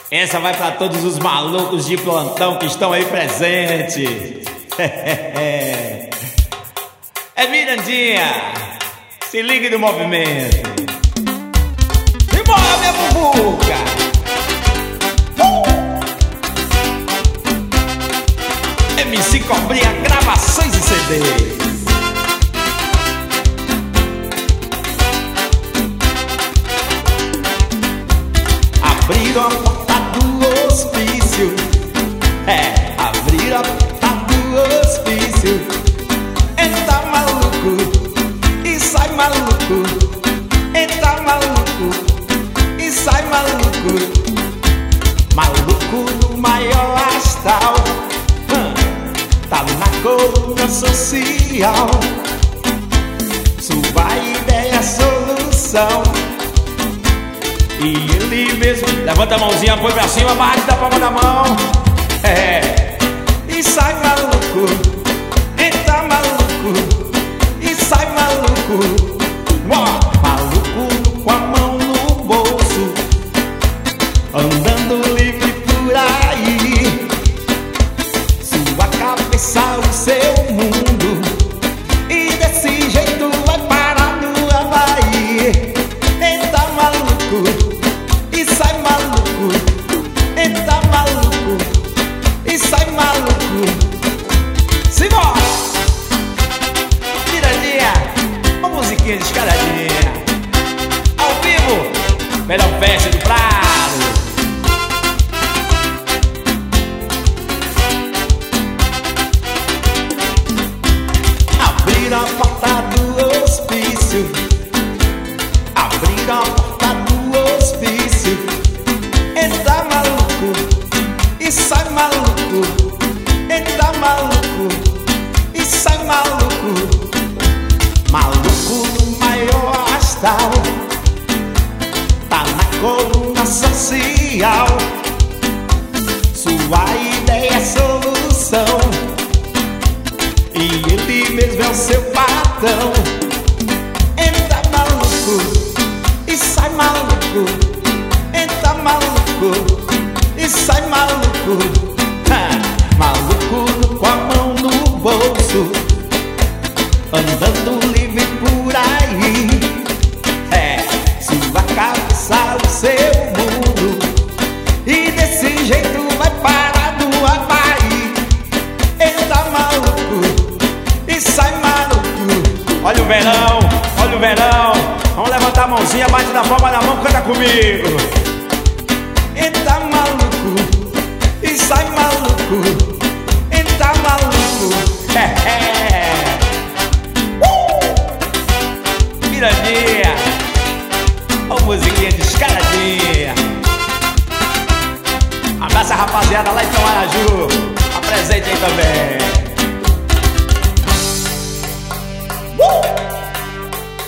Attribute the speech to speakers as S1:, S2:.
S1: Essa vai pra todos os malucos de plantão que estão aí presentes. É Mirandinha, se ligue no movimento. E bora, minha bubuca! MC Cobrinha, gravações e CDs. Abriram a porta do hospício. Abriram a porta do hospício. Entra maluco e sai maluco. Entra maluco e sai maluco. Maluco no maior astral. Tá na coluna social. Sua ideia é solução. E ele mesmo levanta a mãozinha, põe pra cima, bate da palma da mão. E sai maluco. Entra maluco e sai maluco. Maluco com a mão no bolso, andando livre por aí. Sua cabeça, o seu mundo, e desse jeito vai parar no Havaí. Entra maluco e sai maluco. Entra maluco e sai maluco. Simbora! Mirandinha, uma musiquinha de escaladinha. Ao vivo, melhor festa do Prado. Abriram a porta do hospício. Abriram a porta do hospício. Entra maluco e sai maluco. Entra maluco e sai maluco. Maluco no maior astral. Tá na coluna social. Sua ideia é solução. E ele mesmo é o seu patrão. Entra maluco e sai maluco. Entra maluco e sai maluco. Maluco com a mão no bolso, andando livre por aí. Sua cabeça, o seu mundo, e desse jeito vai parar no Havaí. Entra maluco e sai maluco. Olha o verão, olha o verão. Vamos levantar a mãozinha, bate na palma da mão, canta comigo. Entra maluco e sai maluco. Entra maluco. Mirandinha, uma musiquinha de escaladinha. Abraça a rapaziada lá em Tamaraju. Apresente aí também.